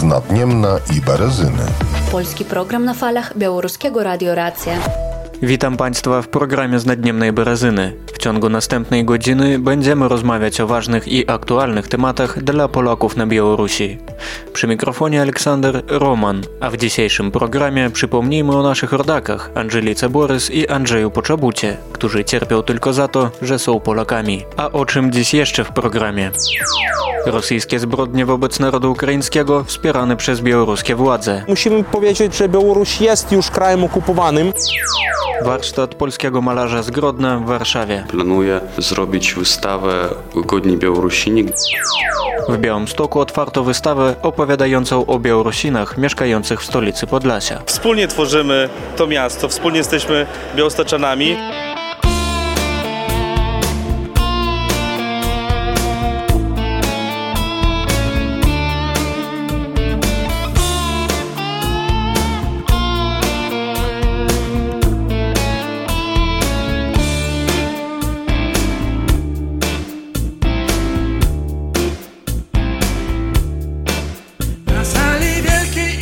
Nadniemna i Berezyny. Polski program na falach Białoruskiego Radio Racja. Witam Państwa w programie z Nadniemnej Berezyny. W ciągu następnej godziny będziemy rozmawiać o ważnych i aktualnych tematach dla Polaków na Białorusi. Przy mikrofonie Aleksander Roman, a w dzisiejszym programie przypomnijmy o naszych rodakach Andżelice Borys i Andrzeju Poczobucie, którzy cierpią tylko za to, że są Polakami. A o czym dziś jeszcze w programie? Rosyjskie zbrodnie wobec narodu ukraińskiego wspierane przez białoruskie władze. Musimy powiedzieć, że Białoruś jest już krajem okupowanym. Warsztat polskiego malarza z Grodna w Warszawie. Planuję zrobić wystawę Godni Białorusini. W Białymstoku otwarto wystawę opowiadającą o Białorusinach mieszkających w stolicy Podlasia. Wspólnie tworzymy to miasto, wspólnie jesteśmy białostoczanami.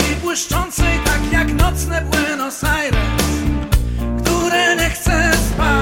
Tak jak nocne Buenos Aires, które nie chce spać.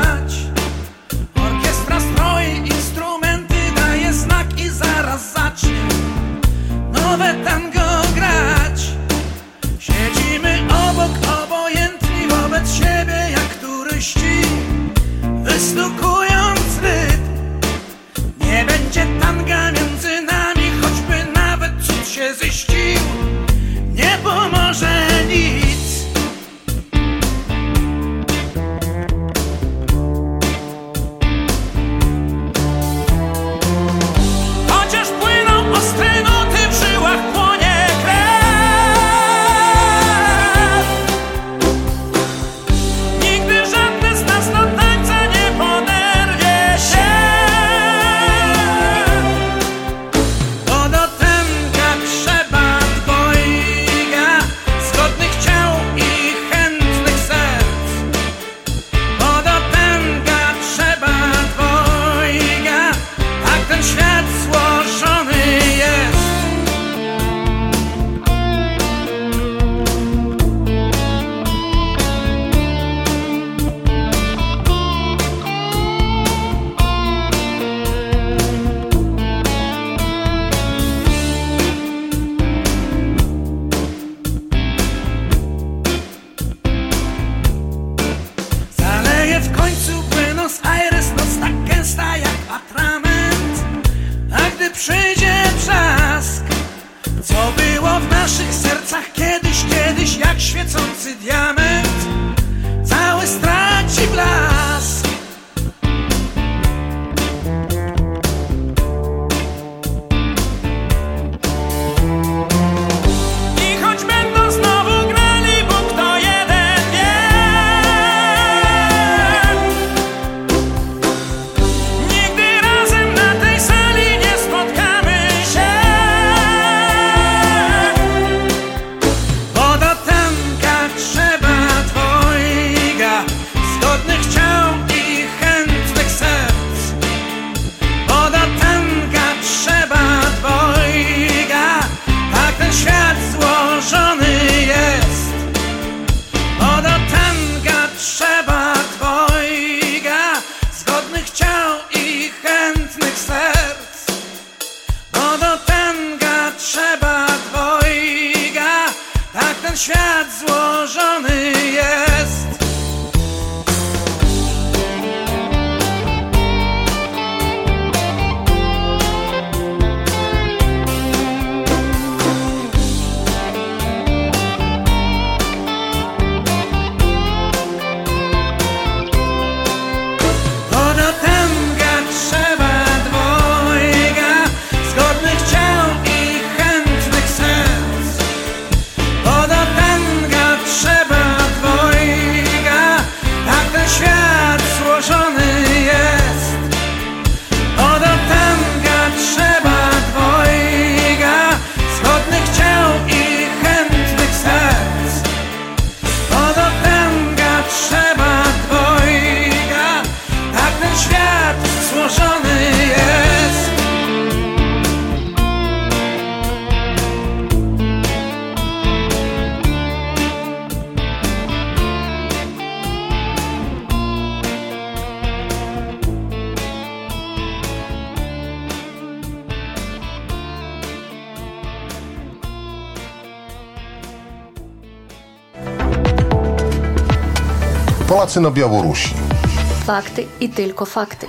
Polacy na Białorusi. Fakty i tylko fakty.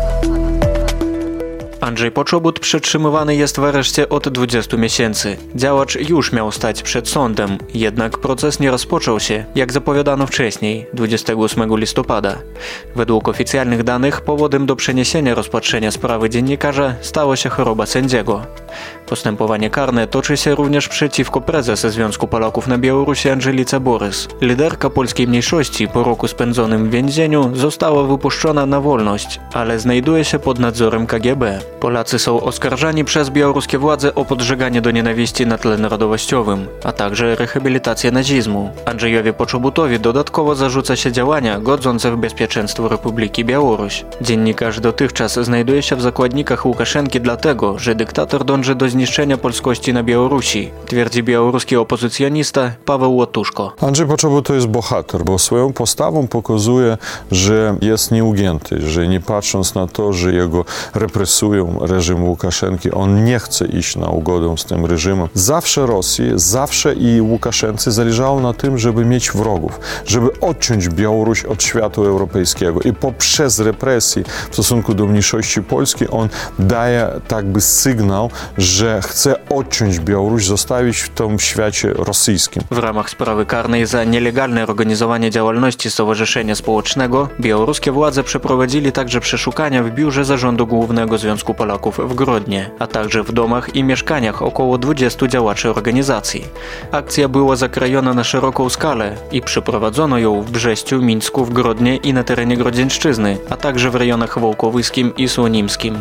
Andrzej Poczobut przetrzymywany jest w areszcie od 20 miesięcy. Działacz już miał stać przed sądem, jednak proces nie rozpoczął się, jak zapowiadano wcześniej, 28 listopada. Według oficjalnych danych powodem do przeniesienia rozpatrzenia sprawy dziennikarza stała się choroba sędziego. Postępowanie karne toczy się również przeciwko prezes Związku Polaków na Białorusi Andżelice Borys. Liderka polskiej mniejszości po roku spędzonym w więzieniu została wypuszczona na wolność, ale znajduje się pod nadzorem KGB. Polacy są oskarżani przez białoruskie władze o podżeganie do nienawiści na tle narodowościowym, a także rehabilitację nazizmu. Andrzejowi Poczobutowi dodatkowo zarzuca się działania godzące w bezpieczeństwo Republiki Białoruś. Dziennikarz dotychczas znajduje się w zakładnikach Łukaszenki dlatego, że dyktator dąży do zniszczenia polskości na Białorusi, twierdzi białoruski opozycjonista Paweł Łatuszko. Andrzej Poczobut to jest bohater, bo swoją postawą pokazuje, że jest nieugięty, że nie patrząc na to, że jego represują reżim Łukaszenki, on nie chce iść na ugodę z tym reżimem. Zawsze Rosji, zawsze i Łukaszence zależało na tym, żeby mieć wrogów, żeby odciąć Białoruś od świata europejskiego i poprzez represji w stosunku do mniejszości polskiej on daje tak by sygnał, że chce odciąć Białoruś, zostawić w tym świecie rosyjskim. W ramach sprawy karnej za nielegalne organizowanie działalności Stowarzyszenia Społecznego białoruskie władze przeprowadzili także przeszukania w biurze Zarządu Głównego Związku Polaków w Grodnie, a także w domach i mieszkaniach około 20 działaczy organizacji. Akcja była zakrojona na szeroką skalę i przeprowadzono ją w Brześciu, Mińsku, w Grodnie i na terenie Grodzieńszczyzny, a także w rejonach Wołkowyskim i Słonimskim.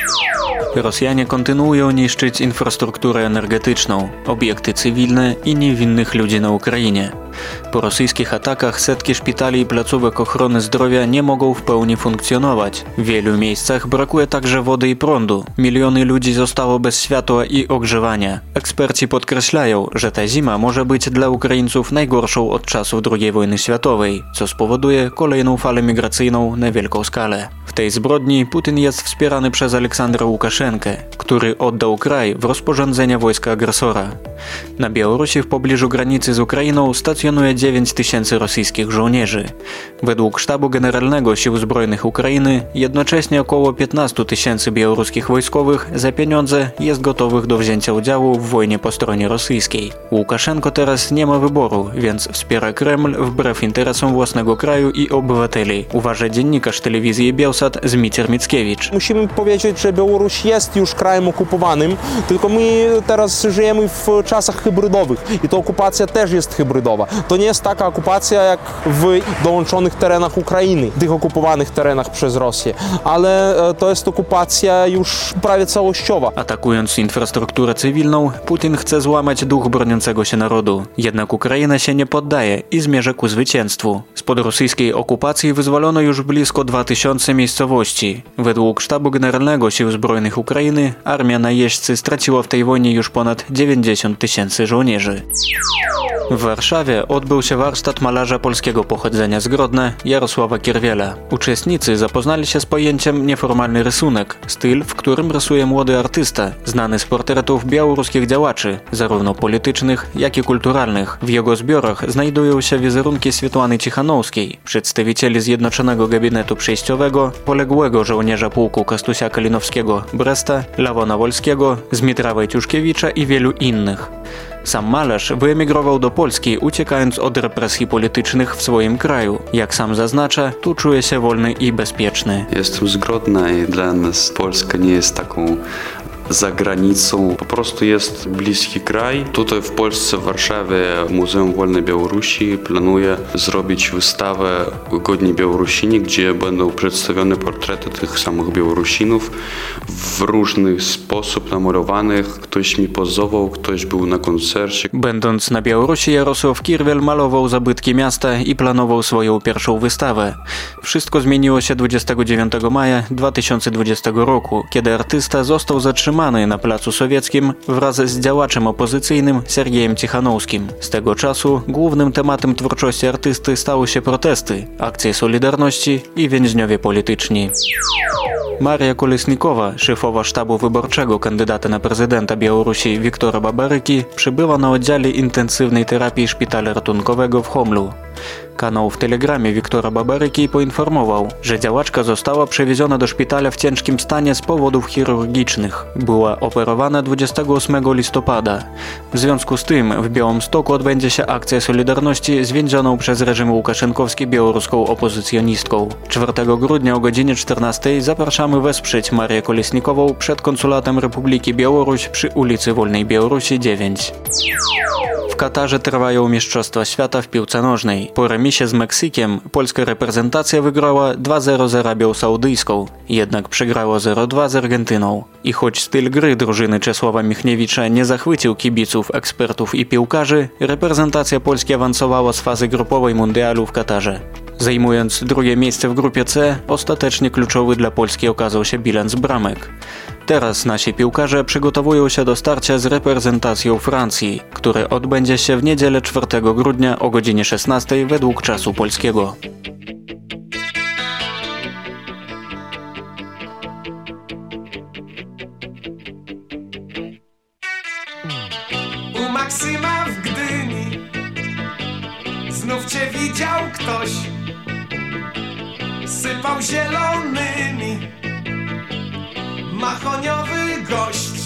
Rosjanie kontynuują niszczyć infrastrukturę energetyczną, obiekty cywilne i niewinnych ludzi na Ukrainie. Po rosyjskich atakach setki szpitali i placówek ochrony zdrowia nie mogą w pełni funkcjonować. W wielu miejscach brakuje także wody i prądu. Miliony ludzi zostało bez światła i ogrzewania. Eksperci podkreślają, że ta zima może być dla Ukraińców najgorszą od czasów II wojny światowej, co spowoduje kolejną falę migracyjną na wielką skalę. W tej zbrodni Putin jest wspierany przez Aleksandra Łukaszenkę, który oddał kraj w rozporządzenia wojska agresora. Na Białorusi w pobliżu granicy z Ukrainą stacjonuje 9 000 rosyjskich żołnierzy. Według Sztabu Generalnego Sił Zbrojnych Ukrainy jednocześnie około 15 000 białoruskich wojskowych za pieniądze jest gotowych do wzięcia udziału w wojnie po stronie rosyjskiej. Łukaszenko teraz nie ma wyboru, więc wspiera Kreml wbrew interesom własnego kraju i obywateli, uważa dziennikarz telewizji Bielsat Zmicier Mickiewicz. Musimy powiedzieć, że Białoruś jest już krajem okupowanym, tylko my teraz żyjemy w czasach hybrydowych i ta okupacja też jest hybrydowa. To nie jest taka okupacja jak w dołączonych terenach Ukrainy, tych okupowanych terenach przez Rosję, ale to jest okupacja już prawie całościowa. Atakując infrastrukturę cywilną, Putin chce złamać duch broniącego się narodu. Jednak Ukraina się nie poddaje i zmierza ku zwycięstwu. Spod rosyjskiej okupacji wyzwolono już blisko 2000 miejscowości. Według Sztabu Generalnego Sił Zbrojnych Ukrainy armia najeźdźcy straciła w tej wojnie już ponad 90 000 żołnierzy. W Warszawie odbył się warsztat malarza polskiego pochodzenia z Grodna Jarosława Kierwiela. Uczestnicy zapoznali się z pojęciem nieformalny rysunek, styl, w którym rysuje młody artysta, znany z portretów białoruskich działaczy, zarówno politycznych, jak i kulturalnych. W jego zbiorach znajdują się wizerunki Swiatłany Cichanowskiej, przedstawicieli Zjednoczonego Gabinetu Przejściowego, poległego żołnierza pułku Kastusia Kalinowskiego Bresta, Lawona Wolskiego, Zmitra Wojciuszkiewicza i wielu innych. Sam malarz wyemigrował do Polski, uciekając od represji politycznych w swoim kraju. Jak sam zaznacza, tu czuje się wolny i bezpieczny. Jestem z Grodna i dla nas Polska nie jest taką za granicą. Po prostu jest bliski kraj. Tutaj w Polsce, w Warszawie, Muzeum Wolnej Białorusi planuje zrobić wystawę Godni Białorusini, gdzie będą przedstawione portrety tych samych Białorusinów w różny sposób namalowanych. Ktoś mi pozował, ktoś był na koncercie. Będąc na Białorusi, Jarosław Kierwiel malował zabytki miasta i planował swoją pierwszą wystawę. Wszystko zmieniło się 29 maja 2020 roku, kiedy artysta został zatrzymany na Placu Sowieckim wraz z działaczem opozycyjnym Sergiejem Cichanowskim. Z tego czasu głównym tematem twórczości artysty stały się protesty, akcje Solidarności i więźniowie polityczni. Maria Kolesnikowa, szefowa sztabu wyborczego kandydata na prezydenta Białorusi Wiktora Babaryki, przybyła na oddziale intensywnej terapii szpitala ratunkowego w Homlu. Kanał w Telegramie Wiktora Babaryki poinformował, że działaczka została przewieziona do szpitala w ciężkim stanie z powodów chirurgicznych. Była operowana 28 listopada. W związku z tym w Białymstoku odbędzie się akcja Solidarności z więzioną przez reżim łukaszenkowski białoruską opozycjonistką. 4 grudnia o godzinie 14 zapraszamy wesprzeć Marię Kolesnikową przed Konsulatem Republiki Białoruś przy ulicy Wolnej Białorusi 9. W Katarze trwają Mistrzostwa Świata w piłce nożnej. Po remisie z Meksykiem polska reprezentacja wygrała 2-0 z Arabią Saudyjską, jednak przegrała 0-2 z Argentyną. I choć styl gry drużyny Czesława Michniewicza nie zachwycił kibiców, ekspertów i piłkarzy, reprezentacja Polski awansowała z fazy grupowej mundialu w Katarze. Zajmując drugie miejsce w grupie C, ostatecznie kluczowy dla Polski okazał się bilans bramek. Teraz nasi piłkarze przygotowują się do starcia z reprezentacją Francji, które odbędzie się w niedzielę 4 grudnia o godzinie 16 według czasu polskiego. U Maksyma w Gdyni znów cię widział ktoś, sypał zielonymi, mahoniowy gość.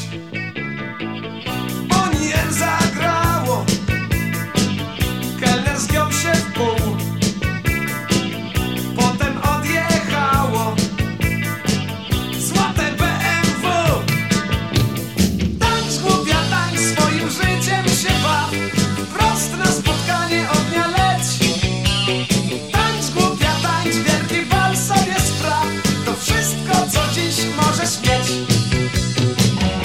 Boniem zagrało, kelner zgiął się w pół, potem odjechało złote BMW. Tańcz głupia, tańcz, swoim życiem się baw, wprost na spotkanie ognia leć. Tańcz głupia, tańcz, wielki bal sobie spraw, to wszystko co dziś możesz mieć.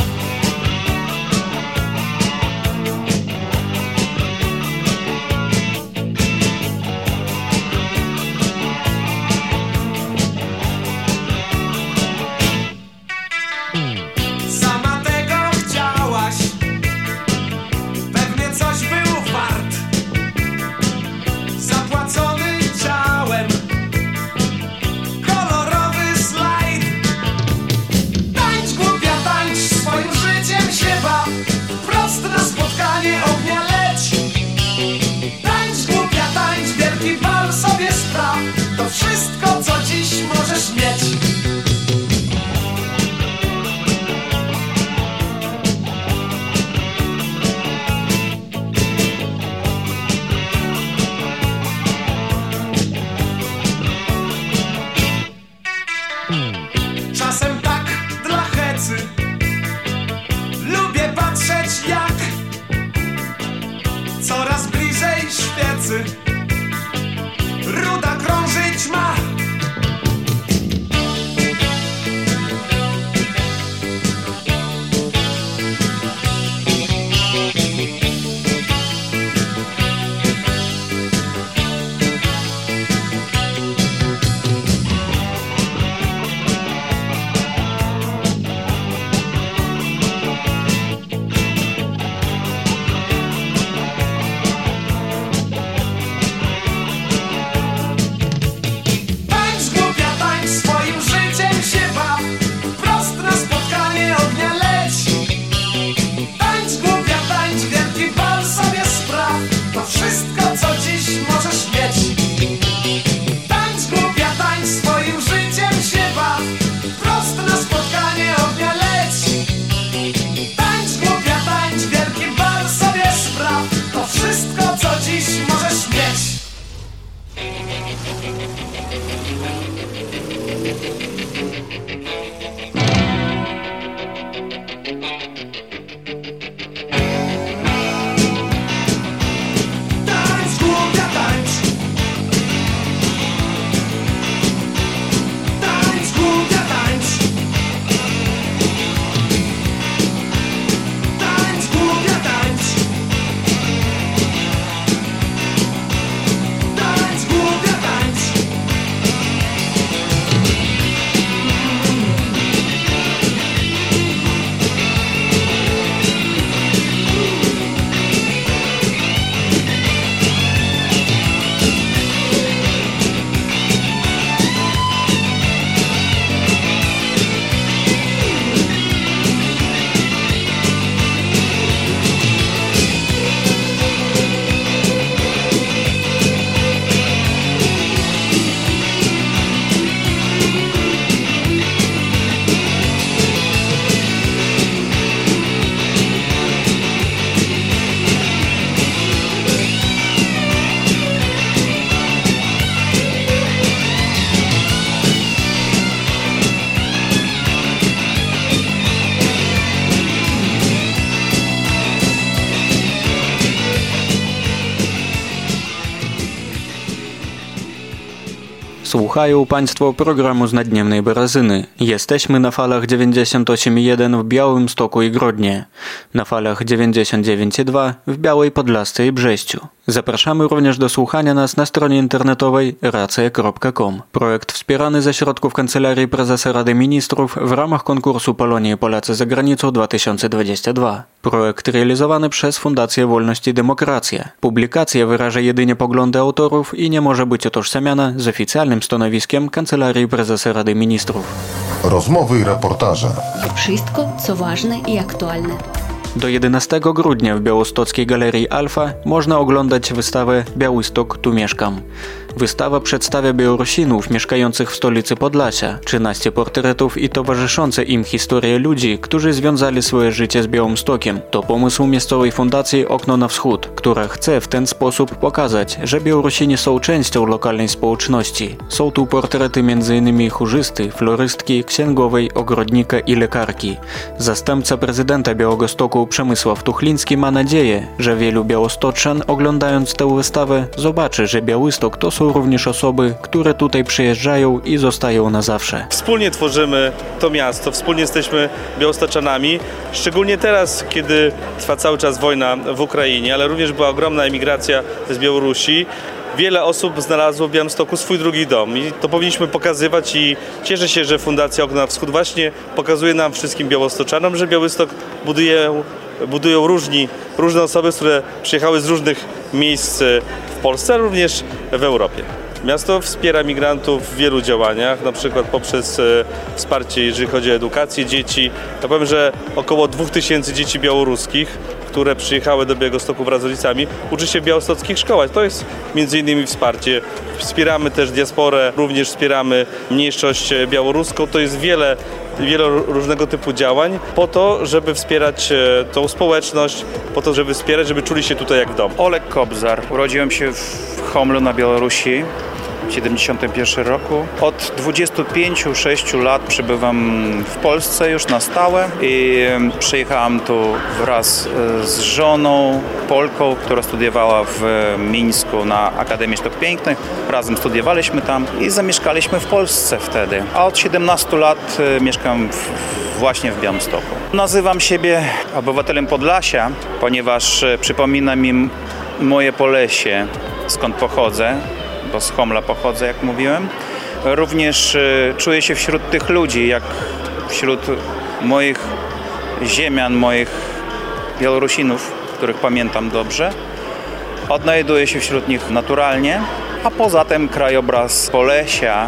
Słuchają Państwo programu z Naddniemnej Berezyny. Jesteśmy na falach 98,1 w Białymstoku i Grodnie, na falach 99,2 w Białej Podlasce i Brześciu. Zapraszamy również do słuchania nas na stronie internetowej racja.com. Projekt wspierany ze środków Kancelarii Prezesa Rady Ministrów w ramach konkursu Polonia i Polacy za granicą 2022. Projekt realizowany przez Fundację Wolność i Demokracja. Publikacja wyraża jedynie poglądy autorów i nie może być utożsamiana z oficjalnym stanowiskiem Kancelarii Prezesa Rady Ministrów. Rozmowy i reportaże. Wszystko, co ważne i aktualne. Do 11 grudnia w białostockiej Galerii Alfa można oglądać wystawę Białystok, tu mieszkam. Wystawa przedstawia Białorusinów mieszkających w stolicy Podlasia, 13 portretów i towarzyszące im historie ludzi, którzy związali swoje życie z Białymstokiem. To pomysł miejscowej fundacji Okno na Wschód, która chce w ten sposób pokazać, że Białorusini są częścią lokalnej społeczności. Są tu portrety m.in. chórzysty, florystki, księgowej, ogrodnika i lekarki. Zastępca prezydenta Białegostoku Przemysław Tuchliński ma nadzieję, że wielu białostoczan oglądając tę wystawę zobaczy, że Białystok to są również osoby, które tutaj przyjeżdżają i zostają na zawsze. Wspólnie tworzymy to miasto, wspólnie jesteśmy białostoczanami, szczególnie teraz, kiedy trwa cały czas wojna w Ukrainie, ale również była ogromna emigracja z Białorusi. Wiele osób znalazło w Białymstoku swój drugi dom i to powinniśmy pokazywać i cieszę się, że Fundacja Okno na Wschód właśnie pokazuje nam wszystkim białostoczanom, że Białystok budują różne osoby, które przyjechały z różnych miejsc w Polsce, ale również w Europie. Miasto wspiera migrantów w wielu działaniach, na przykład poprzez wsparcie, jeżeli chodzi o edukację dzieci. Ja powiem, że około 2000 dzieci białoruskich, które przyjechały do Białegostoku wraz z rodzicami, uczy się w białostockich szkołach. To jest m.in. wsparcie. Wspieramy też diasporę, również wspieramy mniejszość białoruską. To jest wiele różnego typu działań po to, żeby wspierać tą społeczność, po to, żeby wspierać, żeby czuli się tutaj jak w domu. Olek Kobzar. Urodziłem się w Homlu na Białorusi w 1971 roku. Od 25-6 lat przebywam w Polsce już na stałe i przyjechałam tu wraz z żoną Polką, która studiowała w Mińsku na Akademii Sztuk Pięknych. Razem studiowaliśmy tam i zamieszkaliśmy w Polsce wtedy. A od 17 lat mieszkam właśnie w Białymstoku. Nazywam siebie obywatelem Podlasia, ponieważ przypomina mi moje Polesie, skąd pochodzę, bo z Homla pochodzę, jak mówiłem. Również czuję się wśród tych ludzi, jak wśród moich ziemian, moich Białorusinów, których pamiętam dobrze. Odnajduję się wśród nich naturalnie, a poza tym krajobraz Polesia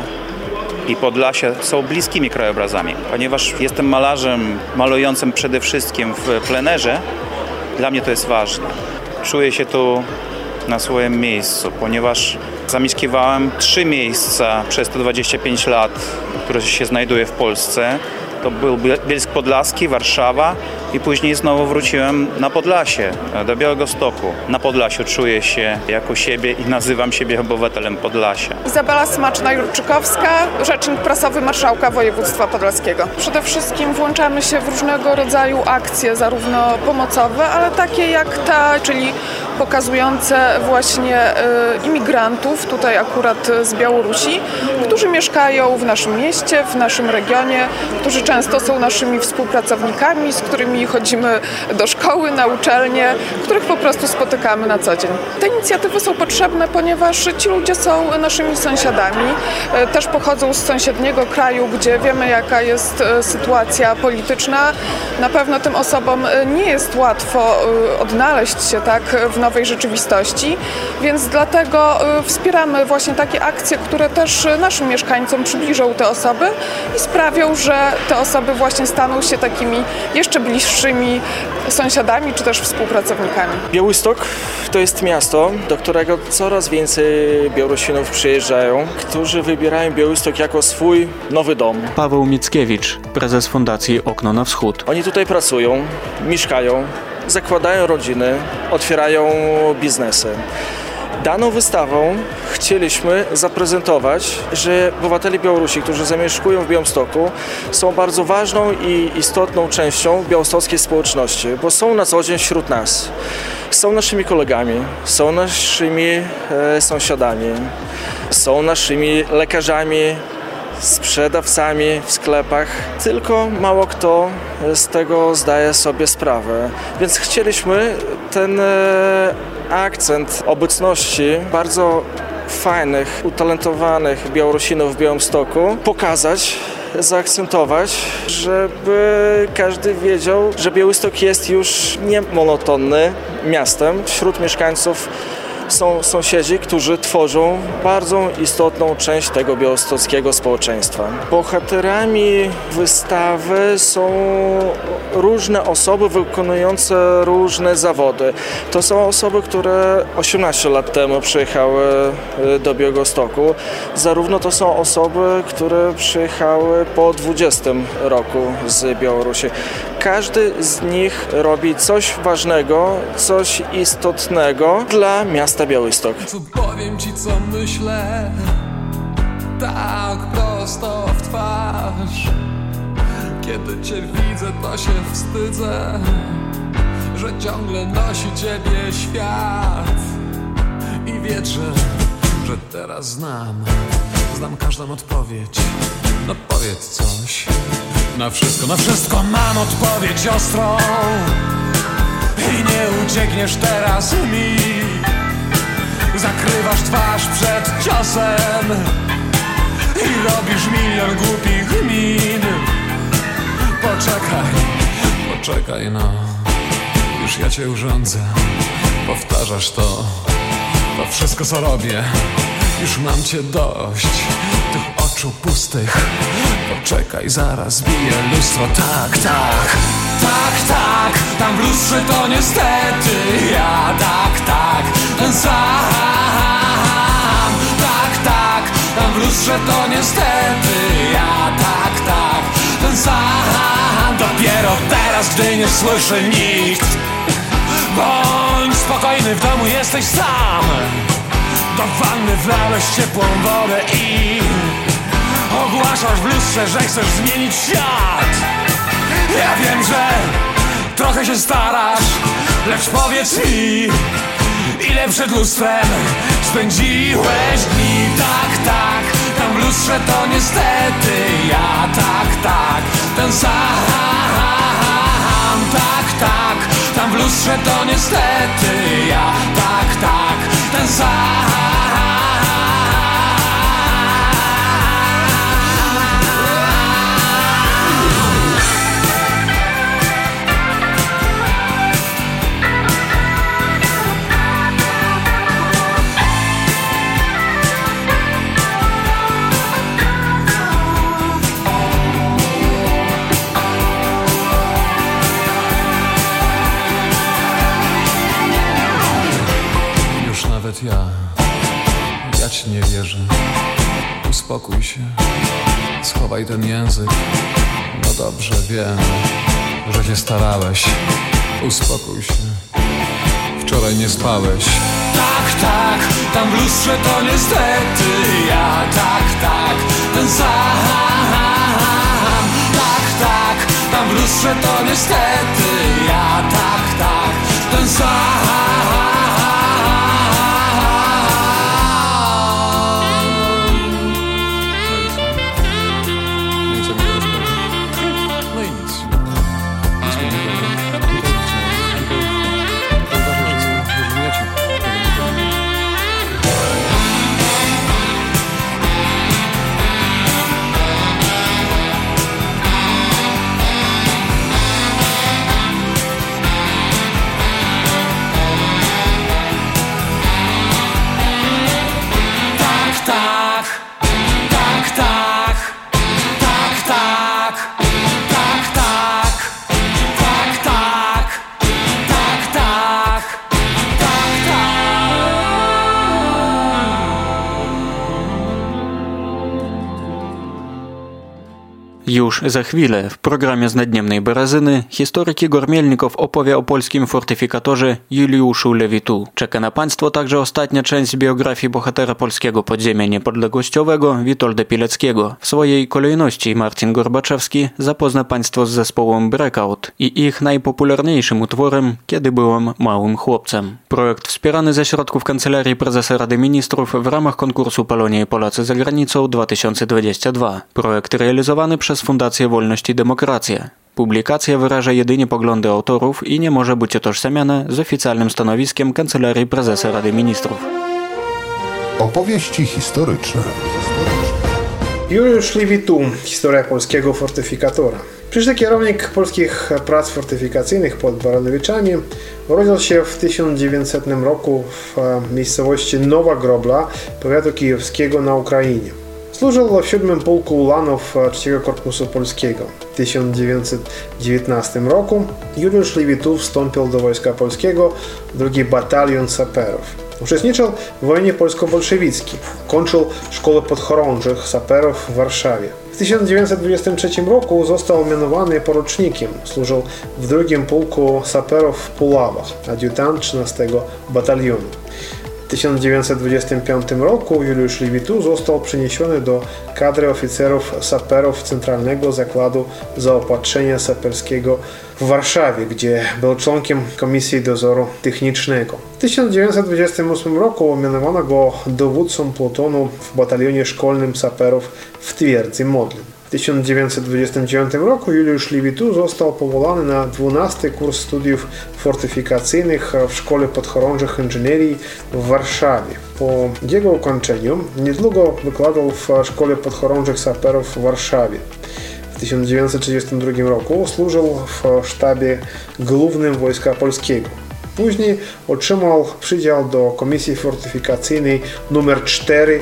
i Podlasia są bliskimi krajobrazami. Ponieważ jestem malarzem malującym przede wszystkim w plenerze, dla mnie to jest ważne. Czuję się tu na swoim miejscu, ponieważ zamieszkiwałem 3 miejsca przez te 25 lat, które się znajduje w Polsce. To był Bielsk Podlaski, Warszawa i później znowu wróciłem na Podlasie, do Białegostoku. Na Podlasiu czuję się jako siebie i nazywam siebie obywatelem Podlasia. Izabela Smaczna-Jurczykowska, rzecznik prasowy Marszałka Województwa Podlaskiego. Przede wszystkim włączamy się w różnego rodzaju akcje, zarówno pomocowe, ale takie jak ta, czyli pokazujące właśnie imigrantów, tutaj akurat z Białorusi, którzy mieszkają w naszym mieście, w naszym regionie, którzy często są naszymi współpracownikami, z którymi chodzimy do szkoły, na uczelnię, których po prostu spotykamy na co dzień. Te inicjatywy są potrzebne, ponieważ ci ludzie są naszymi sąsiadami, też pochodzą z sąsiedniego kraju, gdzie wiemy, jaka jest sytuacja polityczna. Na pewno tym osobom nie jest łatwo odnaleźć się tak w nowej rzeczywistości, więc dlatego wspieramy właśnie takie akcje, które też naszym mieszkańcom przybliżą te osoby i sprawią, że te osoby właśnie staną się takimi jeszcze bliższymi sąsiadami czy też współpracownikami. Białystok to jest miasto, do którego coraz więcej Białorusinów przyjeżdżają, którzy wybierają Białystok jako swój nowy dom. Paweł Mickiewicz, prezes Fundacji Okno na Wschód. Oni tutaj pracują, mieszkają, zakładają rodziny, otwierają biznesy. Daną wystawą chcieliśmy zaprezentować, że obywatele Białorusi, którzy zamieszkują w Białymstoku, są bardzo ważną i istotną częścią białostockiej społeczności, bo są na co dzień wśród nas. Są naszymi kolegami, są naszymi sąsiadami, są naszymi lekarzami, sprzedawcami w sklepach, tylko mało kto z tego zdaje sobie sprawę. Więc chcieliśmy ten akcent obecności bardzo fajnych, utalentowanych Białorusinów w Białymstoku pokazać, zaakcentować, żeby każdy wiedział, że Białystok jest już nie monotonny miastem. Wśród mieszkańców są sąsiedzi, którzy tworzą bardzo istotną część tego białostockiego społeczeństwa. Bohaterami wystawy są różne osoby wykonujące różne zawody. To są osoby, które 18 lat temu przyjechały do Białegostoku. Zarówno to są osoby, które przyjechały po 20 roku z Białorusi. Każdy z nich robi coś ważnego, coś istotnego dla miasta Białystok. Co powiem ci, co myślę, tak prosto w twarz. Kiedy cię widzę, to się wstydzę, że ciągle nosi ciebie świat. I wierzę, że teraz znam każdą odpowiedź. No powiedz coś. Na wszystko mam odpowiedź ostrą. I nie uciekniesz teraz mi. Zakrywasz twarz przed ciosem i robisz milion głupich min. Poczekaj no, już ja cię urządzę. Powtarzasz to wszystko co robię. Już mam cię dość, tych oczu pustych. Poczekaj, zaraz bije lustro. Tak, tam w lustrze to niestety ja. Tak, ten sam. Tak, tam w lustrze to niestety ja. Tak, ten sam. Dopiero teraz, gdy nie słyszy nikt. Bądź spokojny, w domu jesteś sam. Do wanny wlałeś ciepłą wodę i ogłaszasz w lustrze, że chcesz zmienić świat. Ja wiem, że trochę się starasz, lecz powiedz mi, ile przed lustrem spędziłeś dni. Tak, tam w lustrze to niestety ja. Tak, ten sam. Tak, tam w lustrze to niestety ja. Tak, ten sam. Ja ci nie wierzę. Uspokój się, schowaj ten język. No dobrze, wiem, że się starałeś. Uspokój się, wczoraj nie spałeś. Tak, tam w lustrze to niestety ja. Tak, ten sam. Tak, tam w lustrze to niestety ja. Tak, ten sam. Już za chwilę w programie z Naddniemnej Berezyny historyk Igor Mielnikow opowie o polskim fortyfikatorze Juliuszu Lewitu. Czeka na Państwo także ostatnia część biografii bohatera polskiego podziemia niepodległościowego Witolda Pileckiego. W swojej kolejności Marcin Gorbaczewski zapozna Państwo z zespołem Breakout i ich najpopularniejszym utworem Kiedy byłem małym chłopcem. Projekt wspierany ze środków Kancelarii Prezesa Rady Ministrów w ramach konkursu Polonia i Polacy za granicą 2022. Projekt realizowany przez Fundację Wolność i Demokracja. Publikacja wyraża jedynie poglądy autorów i nie może być utożsamiana z oficjalnym stanowiskiem Kancelarii Prezesa Rady Ministrów. Opowieści historyczne. Juliusz Lewitu, historia polskiego fortyfikatora. Przyszły kierownik polskich prac fortyfikacyjnych pod Baronowiczami urodził się w 1900 roku w miejscowości Nowa Grobla, powiatu kijowskiego na Ukrainie. Służył w 7 Pułku Ulanów 3 Korpusu Polskiego. W 1919 roku Juliusz Lewitu wstąpił do Wojska Polskiego, 2 Batalion Saperów. Uczestniczył w wojnie polsko-bolszewickiej. Kończył Szkołę Podchorążych Saperów w Warszawie. W 1923 roku został mianowany porucznikiem. Służył w 2 Pułku Saperów w Puławach, adiutant 13 Batalionu. W 1925 roku Juliusz Lewitu został przeniesiony do kadry oficerów saperów Centralnego Zakładu Zaopatrzenia Saperskiego w Warszawie, gdzie był członkiem Komisji Dozoru Technicznego. W 1928 roku mianowano go dowódcą plutonu w batalionie szkolnym saperów w Twierdzy Modlin. W 1929 roku Juliusz Lewitu został powołany na 12 kurs studiów fortyfikacyjnych w Szkole Podchorążych Inżynierii w Warszawie. Po jego ukończeniu niedługo wykładał w Szkole Podchorążych Saperów w Warszawie. W 1932 roku służył w sztabie głównym Wojska Polskiego. Później otrzymał przydział do Komisji Fortyfikacyjnej nr 4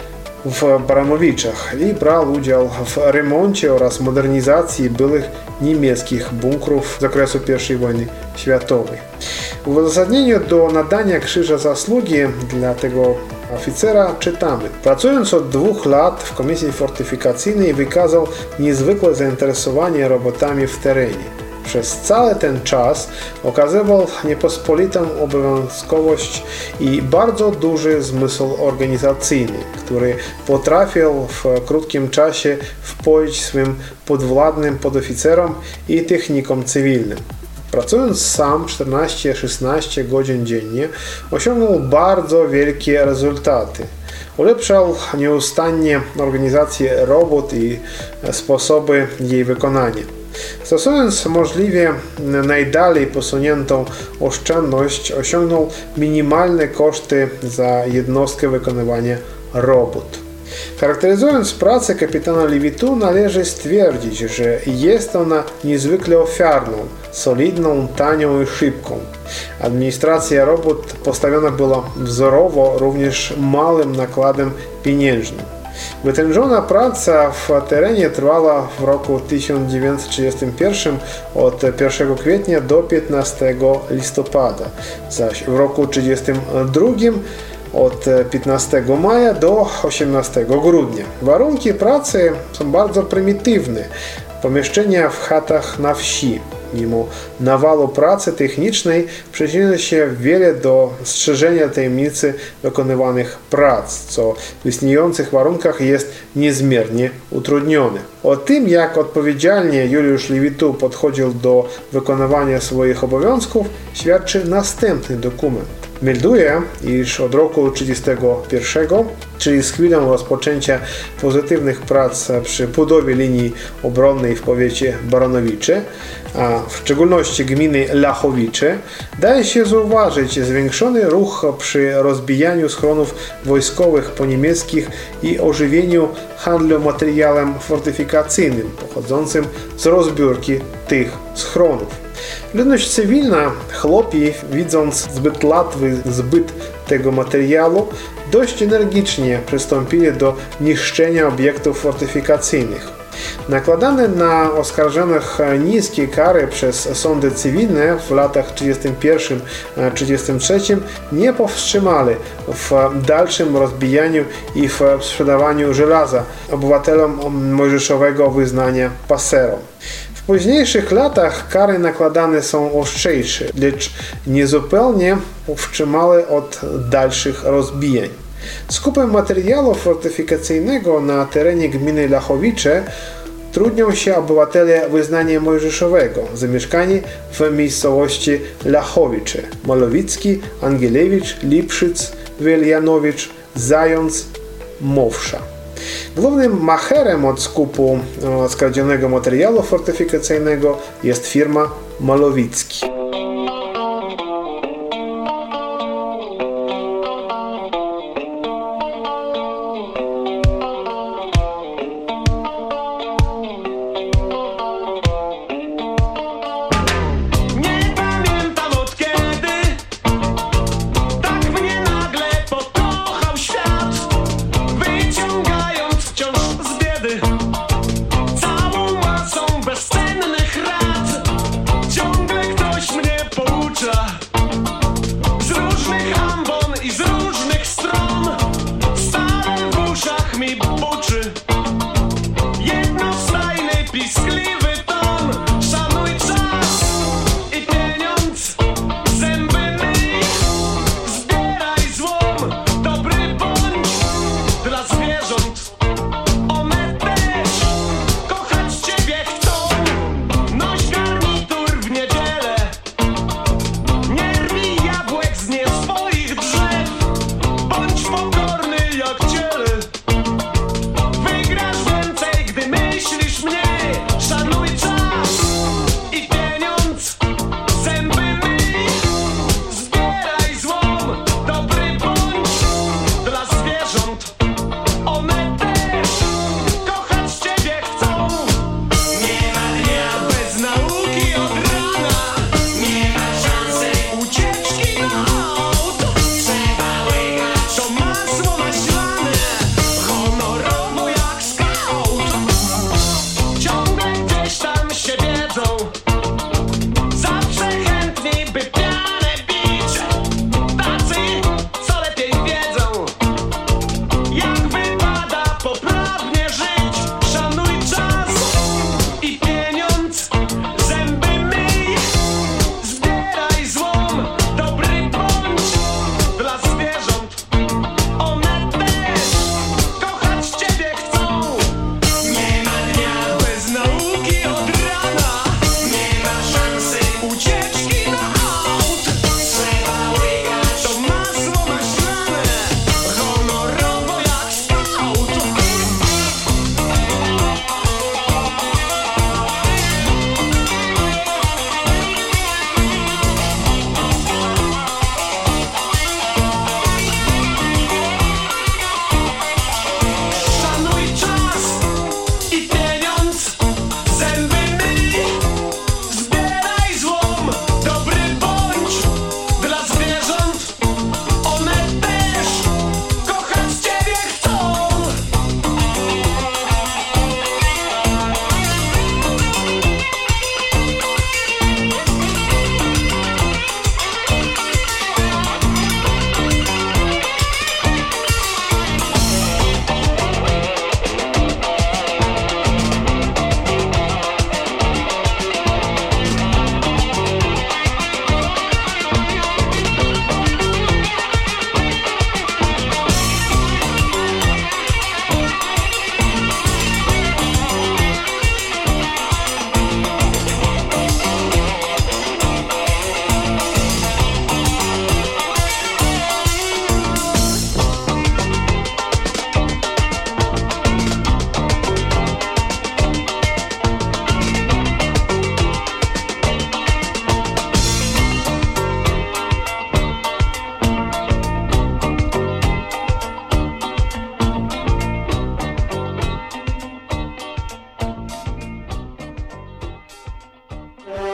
w Baronowiczach i brał udział w remoncie oraz modernizacji byłych niemieckich bunkrów z okresu I wojny światowej. W uzasadnieniu do nadania Krzyża Zasługi dla tego oficera czytamy: pracując od 2 lat w Komisji Fortyfikacyjnej wykazał niezwykłe zainteresowanie robotami w terenie. Przez cały ten czas okazywał niepospolitą obowiązkowość i bardzo duży zmysł organizacyjny, który potrafił w krótkim czasie wpoić swym podwładnym podoficerom i technikom cywilnym. Pracując sam 14-16 godzin dziennie, osiągnął bardzo wielkie rezultaty. Ulepszał nieustannie organizację robót i sposoby jej wykonania. Stosując możliwie najdalej posuniętą oszczędność, osiągnął minimalne koszty za jednostkę wykonywania robót. Charakteryzując pracę kapitana Lewitu, należy stwierdzić, że jest ona niezwykle ofiarną, solidną, tanią i szybką. Administracja robót postawiona była wzorowo również małym nakładem pieniężnym. Wytężona praca w terenie trwała w roku 1931 od 1 kwietnia do 15 listopada, zaś w roku 1932 od 15 maja do 18 grudnia. Warunki pracy są bardzo prymitywne. Pomieszczenia w chatach na wsi. Mimo nawalu pracy technicznej przyczyniło się wiele do strzeżenia tajemnicy wykonywanych prac, co w istniejących warunkach jest niezmiernie utrudnione. O tym, jak odpowiedzialnie Juliusz Lewitu podchodził do wykonywania swoich obowiązków, świadczy następny dokument. Melduje, iż od roku 1931, czyli z chwilą rozpoczęcia pozytywnych prac przy budowie linii obronnej w powiecie Baronowicze, a w szczególności gminy Lachowice, daje się zauważyć zwiększony ruch przy rozbijaniu schronów wojskowych poniemieckich i ożywieniu handlu materiałem fortyfikacyjnym pochodzącym z rozbiórki tych schronów. Ludność cywilna, chłopi, widząc zbyt łatwy zbyt tego materiału, dość energicznie przystąpili do niszczenia obiektów fortyfikacyjnych. Nakładane na oskarżonych niskie kary przez sądy cywilne w latach 1931-1933 nie powstrzymali w dalszym rozbijaniu i w sprzedawaniu żelaza obywatelom mojżeszowego wyznania paserom. W późniejszych latach kary nakładane są ostrzejsze, lecz niezupełnie powstrzymały od dalszych rozbijań. Skupem materiału fortyfikacyjnego na terenie gminy Lachowice trudnią się obywatele wyznania mojżeszowego zamieszkani w miejscowości Lachowice: Malowicki, Angielewicz, Lipszyc, Wieljanowicz, Zając, Mowsza. Głównym macherem od skupu skradzionego materiału fortyfikacyjnego jest firma Malowicki.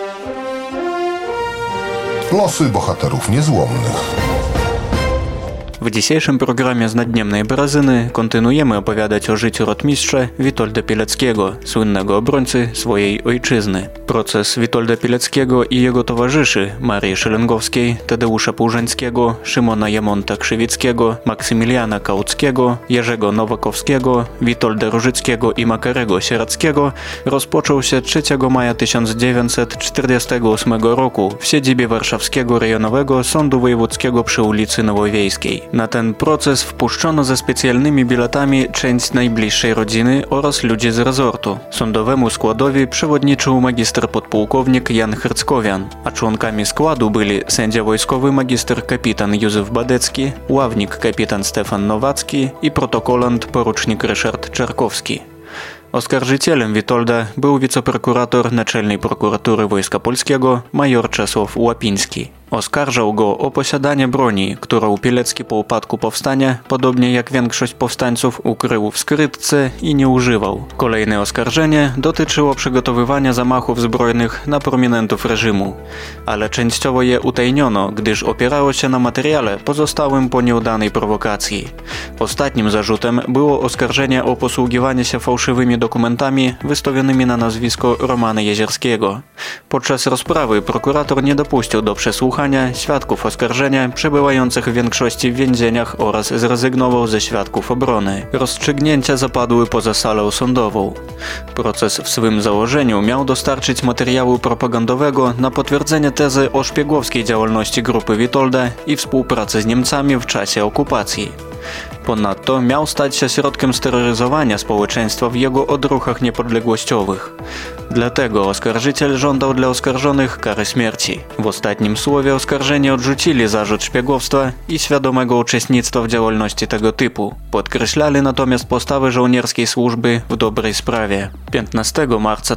Losy bohaterów niezłomnych. W dzisiejszym programie z Naddniemnej Berazyny kontynuujemy opowiadać o życiu rotmistrza Witolda Pileckiego, słynnego obrońcy swojej ojczyzny. Proces Witolda Pileckiego i jego towarzyszy Marii Szelengowskiej, Tadeusza Półżańskiego, Szymona Jamonta-Krzywickiego, Maksymiliana Kałuckiego, Jerzego Nowakowskiego, Witolda Różyckiego i Makarego Sierackiego rozpoczął się 3 maja 1948 roku w siedzibie Warszawskiego Rejonowego Sądu Wojewódzkiego przy ulicy Nowowiejskiej. Na ten proces wpuszczono ze specjalnymi biletami część najbliższej rodziny oraz ludzi z rezortu. Sądowemu składowi przewodniczył magister podpułkownik Jan Herckowian, a członkami składu byli sędzia wojskowy magister kapitan Józef Badecki, ławnik kapitan Stefan Nowacki i protokolant porucznik Ryszard Czarkowski. Oskarżycielem Witolda był wiceprokurator Naczelnej Prokuratury Wojska Polskiego major Czesław Łapiński. Oskarżał go o posiadanie broni, którą Pilecki po upadku powstania, podobnie jak większość powstańców, ukrył w skrytce i nie używał. Kolejne oskarżenie dotyczyło przygotowywania zamachów zbrojnych na prominentów reżimu, ale częściowo je utajniono, gdyż opierało się na materiale pozostałym po nieudanej prowokacji. Ostatnim zarzutem było oskarżenie o posługiwanie się fałszywymi dokumentami wystawionymi na nazwisko Romana Jezierskiego. Podczas rozprawy prokurator nie dopuścił do przesłuchania świadków oskarżenia przebywających w większości w więzieniach oraz zrezygnował ze świadków obrony. Rozstrzygnięcia zapadły poza salą sądową. Proces w swym założeniu miał dostarczyć materiału propagandowego na potwierdzenie tezy o szpiegowskiej działalności grupy Witolda i współpracy z Niemcami w czasie okupacji. Ponadto miał stać się środkiem steroryzowania społeczeństwa w jego odruchach niepodległościowych. Dlatego oskarżyciel żądał dla oskarżonych kary śmierci. W ostatnim słowie oskarżeni odrzucili zarzut szpiegowstwa i świadomego uczestnictwa w działalności tego typu. Podkreślali natomiast postawę żołnierskiej służby w dobrej sprawie. 15 marca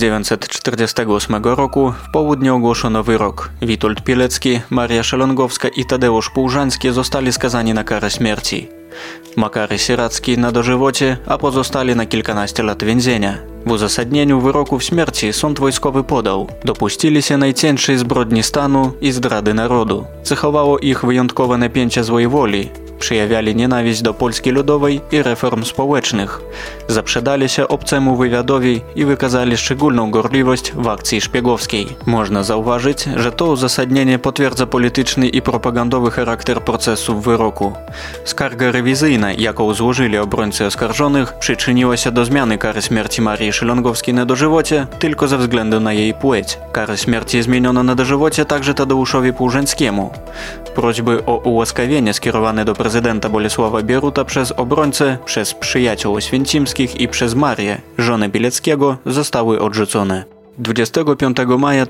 1948 roku w południe ogłoszono wyrok. Witold Pilecki, Maria Szelengowska i Tadeusz Półżański zostali skazani na karę śmierci. Makary Sieracki na dożywocie, a pozostali na kilkanaście lat więzienia. W uzasadnieniu wyroków śmierci sąd wojskowy podał: dopuścili się najcięższej zbrodni stanu i zdrady narodu. Cechowało ich wyjątkowe napięcie złej woli. Przejawiali nienawiść do Polski Ludowej i reform społecznych. Zaprzedali się obcemu wywiadowi i wykazali szczególną gorliwość w akcji szpiegowskiej. Można zauważyć, że to uzasadnienie potwierdza polityczny i propagandowy charakter procesu w wyroku. Skarga rewizyjna, jaką złożyli obrońcy oskarżonych, przyczyniła się do zmiany kary śmierci Marii Szelengowskiej na dożywocie tylko ze względu na jej płeć. Karę śmierci zmieniono na dożywocie także Tadeuszowi Półżańskiemu. Prośby o ułaskawienie skierowane do prezydenta Bolesława Bieruta przez obrońcę, przez przyjaciół oświęcimskich i przez Marię, żonę Pileckiego, zostały odrzucone. 25 maja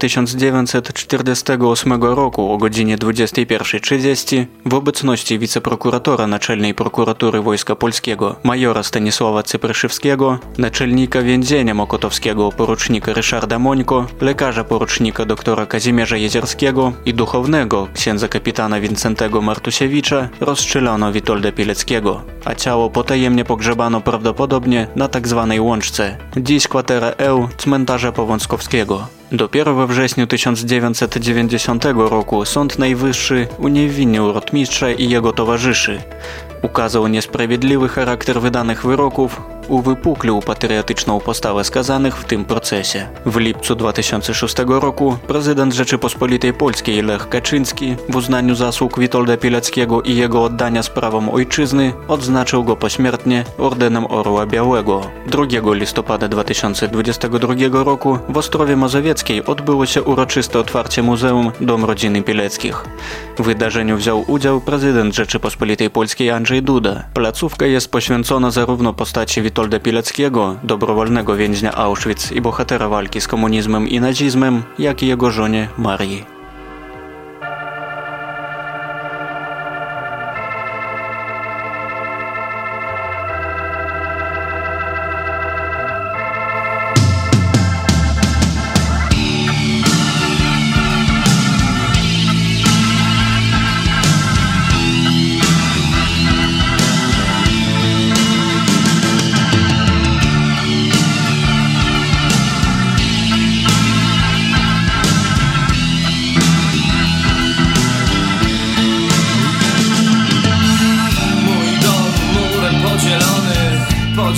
1948 roku o godzinie 21:30 w obecności wiceprokuratora Naczelnej Prokuratury Wojska Polskiego majora Stanisława Cypryszewskiego, naczelnika więzienia mokotowskiego porucznika Ryszarda Mońko, lekarza porucznika doktora Kazimierza Jezierskiego i duchownego księdza kapitana Wincentego Martusiewicza rozstrzelano Witolda Pileckiego, a ciało potajemnie pogrzebano prawdopodobnie na tzw. Łączce, dziś kwatera Eł cmentarza Powązkowskiego. Dopiero we wrześniu 1990 roku Sąd Najwyższy uniewinnił rotmistrza i jego towarzyszy. Ukazał niesprawiedliwy charakter wydanych wyroków, uwypuklił patriotyczną postawę skazanych w tym procesie. W lipcu 2006 roku prezydent Rzeczypospolitej Polskiej Lech Kaczyński w uznaniu zasług Witolda Pileckiego i jego oddania sprawom ojczyzny odznaczył go pośmiertnie Ordenem Orła Białego. 2 listopada 2022 roku w Ostrowie Mazowieckiej odbyło się uroczyste otwarcie Muzeum Dom Rodziny Pileckich. W wydarzeniu wziął udział prezydent Rzeczypospolitej Polskiej Andrzej Duda. Placówka jest poświęcona zarówno postaci Witolda Pileckiego, dobrowolnego więźnia Auschwitz i bohatera walki z komunizmem i nazizmem, jak i jego żonie Marii.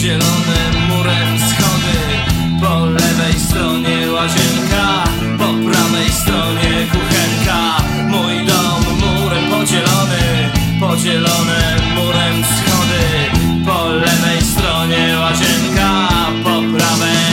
podzielone murem schody. Po lewej stronie łazienka, po prawej stronie kuchenka. Mój dom murem podzielony, podzielone murem schody. Po lewej stronie łazienka, po prawej.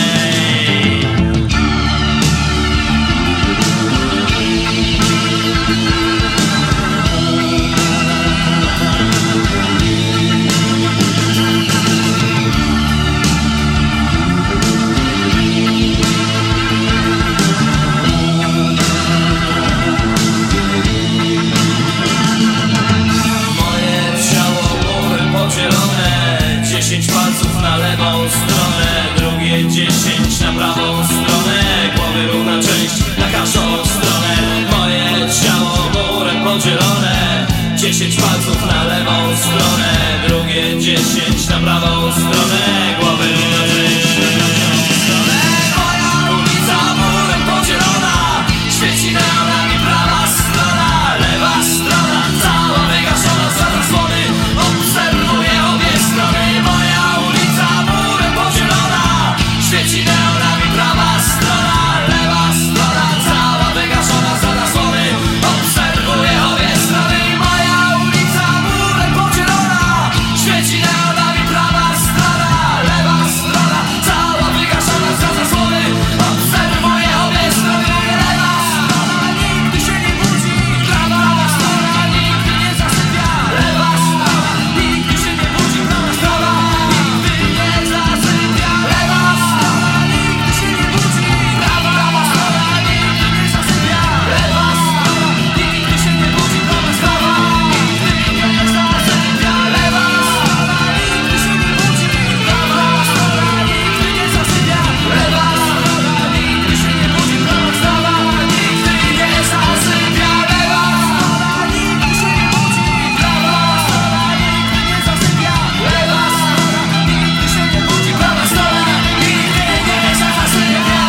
Moje ciało murem podzielone, 10 palców na lewą stronę, drugie 10 na prawą stronę. Głowy równa część na każdą stronę. Moje ciało murem podzielone, 10 palców na lewą stronę, drugie 10 na prawą stronę. Głowy równa część na każdą stronę. Moja ulica murem podzielona, świeci neonami prawa strona, lewa strona cała wygaszona za zasłony. Obserwuję obie strony. Moja ulica murem podzielona, świeci neonami prawa strona, lewa strona cała wygaszona za zasłony. Obserwuję obie strony. Moja ulica murem podzielona, świeci neonami prawa strona, lewa strona cała wygaszona za zasłony. Obserwuję obie strony. Lewa strona nigdy się nie budzi, prawa strona nigdy nie zasypia. Lewa strona nigdy się nie budzi, prawa strona nigdy nie zasypia. Lewa strona nigdy się nie budzi, prawa strona nigdy nie zasypia. Lewa strona nigdy się nie budzi, prawa strona nigdy nie zasypia. Lewa strona nigdy się nie budzi, prawa strona nigdy nie zasypia. Lewa strona nigdy się nie budzi, prawa strona nigdy nie zasypia. Lewa strona nigdy się nie budzi, prawa strona nigdy nie zasypia. Lewa strona nigdy się nie budzi, prawa strona nigdy nie zasypia.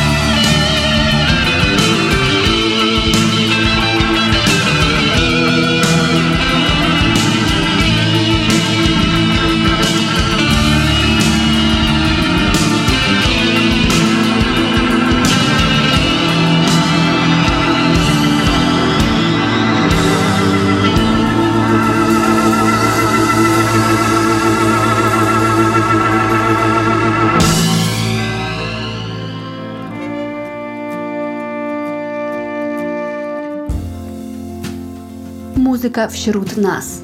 Muzyka wśród nas.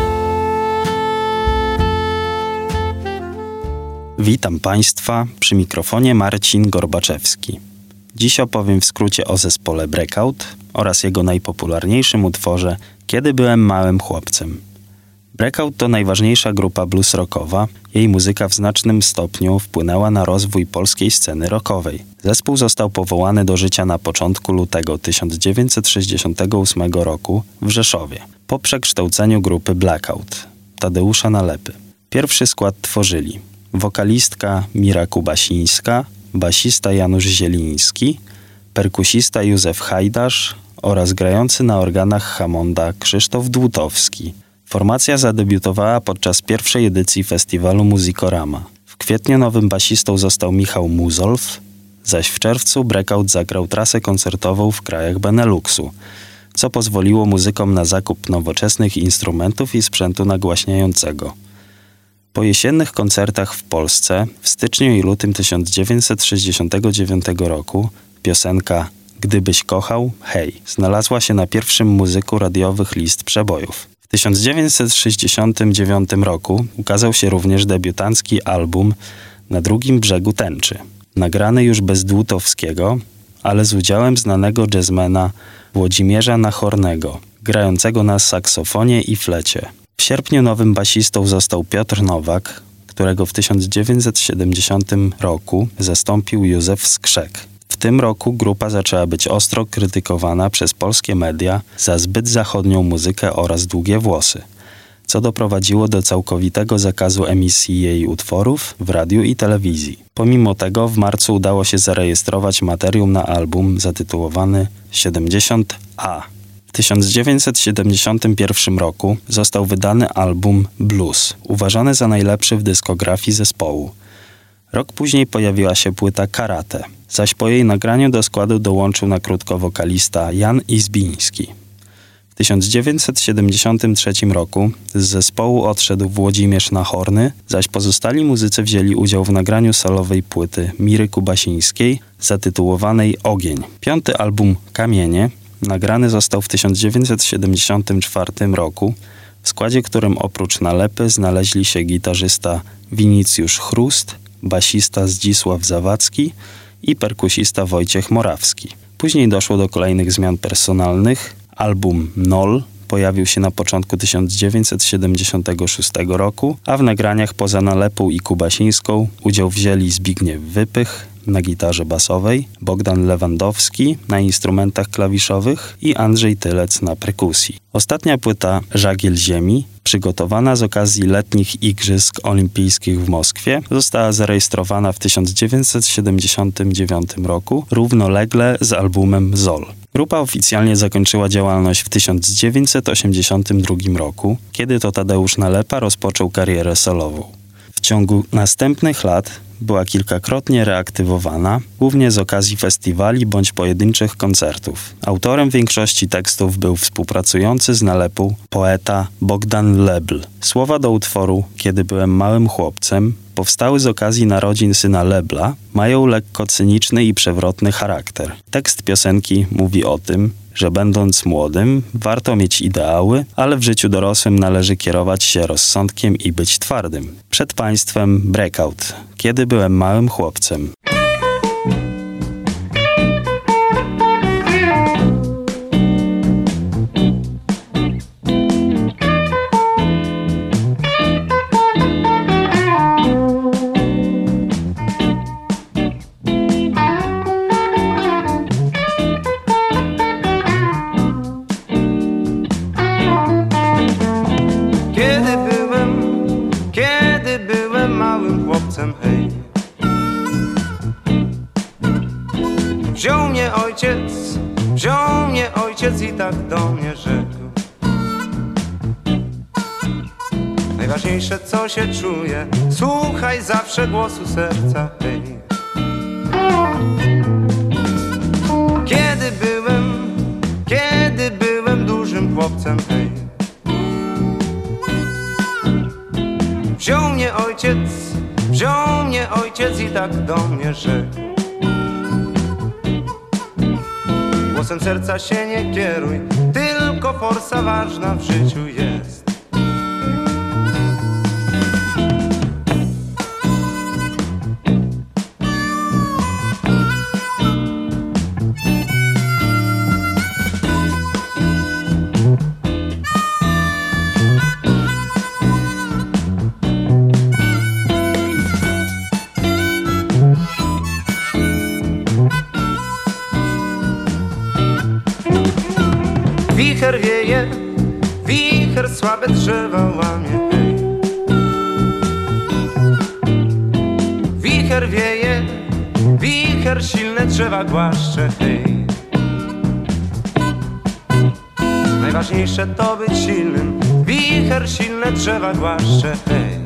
Witam Państwa, przy mikrofonie Marcin Gorbaczewski. Dziś opowiem w skrócie o zespole Breakout oraz jego najpopularniejszym utworze Kiedy byłem małym chłopcem. Breakout to najważniejsza grupa blues rockowa. Jej muzyka w znacznym stopniu wpłynęła na rozwój polskiej sceny rockowej. Zespół został powołany do życia na początku lutego 1968 roku w Rzeszowie, po przekształceniu grupy Blackout Tadeusza Nalepy. Pierwszy skład tworzyli wokalistka Mira Kubasińska, basista Janusz Zieliński, perkusista Józef Hajdasz oraz grający na organach Hammonda Krzysztof Dłutowski. Formacja zadebiutowała podczas pierwszej edycji festiwalu Muzikorama. W kwietniu nowym basistą został Michał Muzolf, zaś w czerwcu Breakout zagrał trasę koncertową w krajach Beneluxu, co pozwoliło muzykom na zakup nowoczesnych instrumentów i sprzętu nagłaśniającego. Po jesiennych koncertach w Polsce w styczniu i lutym 1969 roku piosenka Gdybyś kochał, hej, znalazła się na pierwszym muzyku radiowych list przebojów. W 1969 roku ukazał się również debiutancki album Na drugim brzegu tęczy, nagrany już bez Dłutowskiego, ale z udziałem znanego jazzmana Włodzimierza Nachornego, grającego na saksofonie i flecie. W sierpniu nowym basistą został Piotr Nowak, którego w 1970 roku zastąpił Józef Skrzek. W tym roku grupa zaczęła być ostro krytykowana przez polskie media za zbyt zachodnią muzykę oraz długie włosy, co doprowadziło do całkowitego zakazu emisji jej utworów w radiu i telewizji. Pomimo tego w marcu udało się zarejestrować materiał na album zatytułowany 70A. W 1971 roku został wydany album Blues, uważany za najlepszy w dyskografii zespołu. Rok później pojawiła się płyta Karate, zaś po jej nagraniu do składu dołączył na krótko wokalista Jan Izbiński. W 1973 roku z zespołu odszedł Włodzimierz Nachorny, zaś pozostali muzycy wzięli udział w nagraniu solowej płyty Miry Kubasińskiej zatytułowanej Ogień. 5. album Kamienie nagrany został w 1974 roku, w składzie którym oprócz Nalepy znaleźli się gitarzysta Winicjusz Chrust, basista Zdzisław Zawadzki i perkusista Wojciech Morawski. Później doszło do kolejnych zmian personalnych. Album Nol pojawił się na początku 1976 roku, a w nagraniach poza Nalepą i Kubasińską udział wzięli Zbigniew Wypych na gitarze basowej, Bogdan Lewandowski na instrumentach klawiszowych i Andrzej Tylec na perkusji. Ostatnia płyta Żagiel Ziemi, przygotowana z okazji letnich Igrzysk Olimpijskich w Moskwie, została zarejestrowana w 1979 roku, równolegle z albumem Zol. Grupa oficjalnie zakończyła działalność w 1982 roku, kiedy to Tadeusz Nalepa rozpoczął karierę solową. W ciągu następnych lat była kilkakrotnie reaktywowana, głównie z okazji festiwali bądź pojedynczych koncertów. Autorem większości tekstów był współpracujący z Nalepą poeta Bogdan Lebl. Słowa do utworu Kiedy byłem małym chłopcem powstały z okazji narodzin syna Lebla, mają lekko cyniczny i przewrotny charakter. Tekst piosenki mówi o tym, że będąc młodym, warto mieć ideały, ale w życiu dorosłym należy kierować się rozsądkiem i być twardym. Przed państwem Breakout. Kiedy byłem małym chłopcem. Wziął mnie ojciec i tak do mnie rzekł: najważniejsze co się czuje, słuchaj zawsze głosu serca, hej. Kiedy byłem dużym chłopcem, hej. Wziął mnie ojciec i tak do mnie rzekł: głosem serca się nie kieruj, tylko forsa ważna w życiu jest. Wicher wieje, wicher słabe drzewa łamie, hej. Wicher wieje, wicher silne drzewa głaszcze, hej. Najważniejsze to być silnym, wicher silne drzewa głaszcze, hej.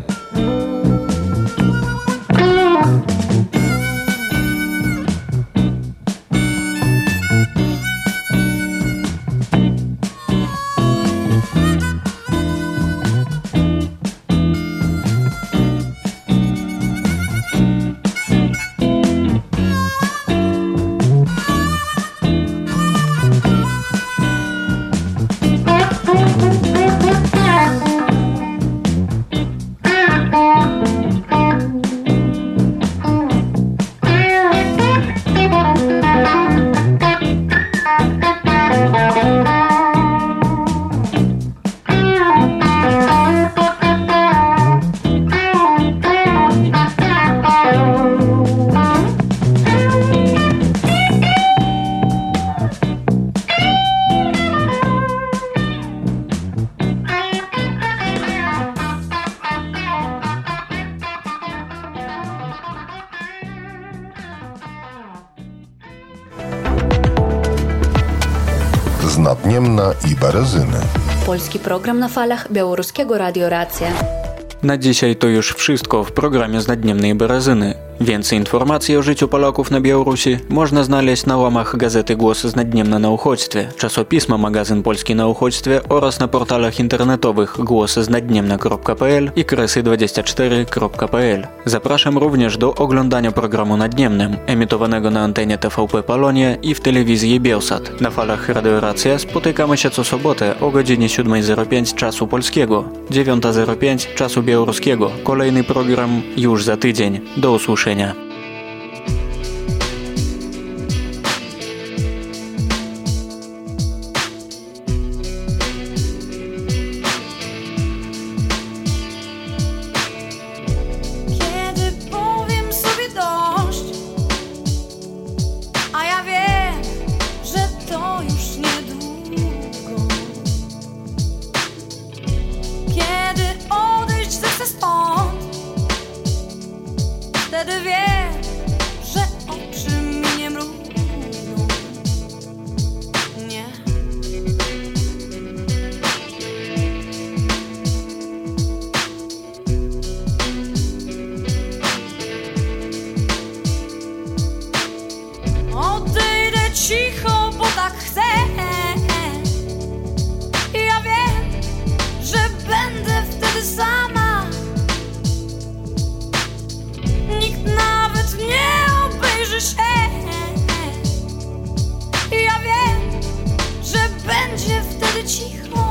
Berezyny. Polski program na falach Białoruskiego Radio Racja. Na dzisiaj to już wszystko w programie Znadniemnej Berezyny. Więcej informacji o życiu Polaków na Białorusi można znaleźć na łamach gazety Głos Znadniemna na uchodźstwie, czasopisma Magazyn Polski na uchodźstwie oraz na portalach internetowych głosznadniemna.pl i kresy24.pl. Zapraszam również do oglądania programu Nadniemnym, emitowanego na antenie TVP Polonia i w telewizji Bielsat. Na falach Radio Racja spotykamy się co sobotę o godzinie 7:05 czasu polskiego, 9:05 czasu białoruskiego. Kolejny program już za tydzień. Do usłyszenia. Kiedy powiem sobie dość, a ja wiem, że to już niedługo. Kiedy odejść zechcę stąd, wtedy wiem, że oczy mi nie mrugną. Nie. Odejdę cicho, bo tak chcę. I ja wiem, że będę wtedy sama. Nikt nawet nie obejrzy się. I ja wiem, że będzie wtedy cicho.